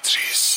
تتریس.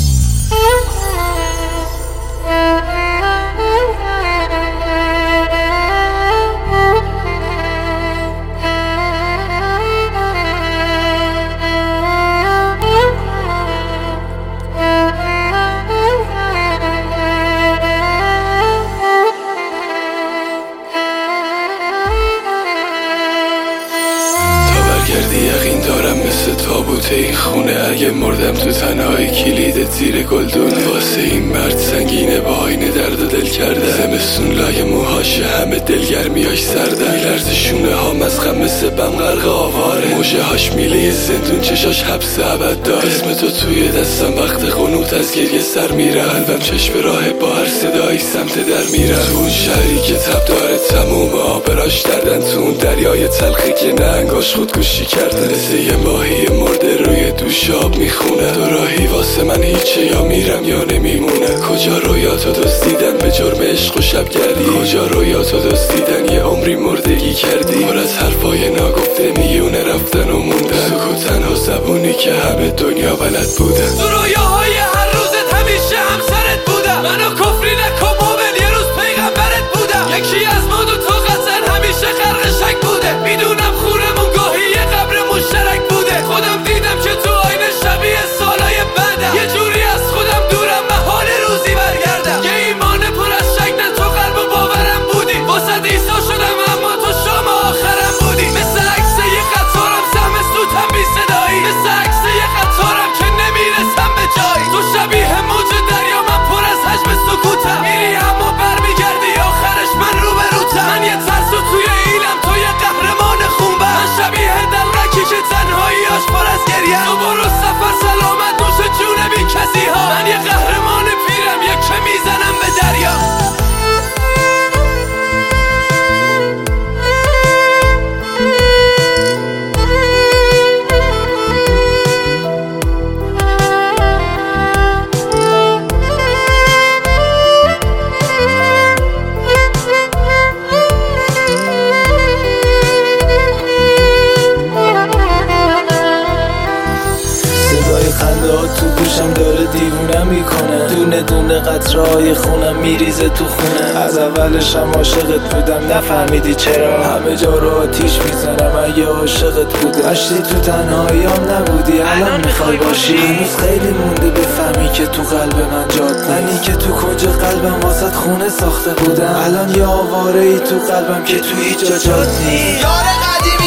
یقین دارم مثل تابوت این خونه، اگه مردم تو تنهایی کلید زیر گلدونه. واسه این مرد سنگینه با آینه درد و دل کرده، زمستون لای موهاشه همه دلگرمیاش سرده. میلرزه شونه ها مزخم مثل بم غرق آواره، موجه هاش میله زندون چشاش حبس ابد داره. اسم تو توی دستم وقت قنوت از گریه سر میره، قلبم چشم راه با هر صدایی سمت در میره. تو اون شهری که تب داره تموم آبراش دردن، تو اون دریای تلخی که نهنگاش خودکشی کرده. مثل یه ماهی مرده روی دوش آب میخونه، تو راهی واسه من هیچه، یا میرم یا نمیمونه. کجا رویاتو دزدیدن به جرم عشق و شبگردی، کجا رویاتو دزدیدن یه عمری مردگی کردی. پر از حرفای ناگفته میونه رفتن و موندن، سکوت تنها زبونی که همه دنیا بلد بودن. تو رویاهای هر روزت همیشه همسرت بودم، منو کفری نکن مومن یه روز پیغمبرت بودم. یکی از ما دو تا قصر همیشه غرق شک بوده، میدونم خونمون گاهی یه قبر مشترک بوده. خودم دیدم که تو آینه شبیه سالای بعدم، یه جوری از خودم دورم محال روزی برگردم. یه ایمان پر از شک نه تو قلب و باورم بودی، واسه ایسا شدم اما تو شام آخرم بودی. مثل عکس یه قطارم سهم سوتم بی صدایی، مثل عکس یه قطارم که نمیرسم به جایی. تو شبیه موج دریا من پر از حجم سکوتم، میری اما برمیگردی آخرش من روبروتم. من یه ترسو توی ایلم تو یه قهرمان خونبر، من شبیه دلقکی که تنهاییاش پر از گریه. تو برو سفر سلامت نوش جون بی کسی ها، من یه قهرمان پیرم یک که میزنم به دریا. تو گوشم داره دیوونم میکنه، دونه دونه قطرهای خونم میریزه تو خونه. از اولش هم عاشقت بودم نفهمیدی چرا، همه جا رو آتیش میزنم اگه عاشقت بودم. اشتی تو تنهاییام نبودی الان میخوای باشی، هنوز خیلی مونده بفهمی که تو قلب من جات نیست. منی که تو کنج قلبم واسط خونه ساخته بودم، الان یه آواره ای تو قلبم که تو هیچ جا جات نیست. یار قدیمی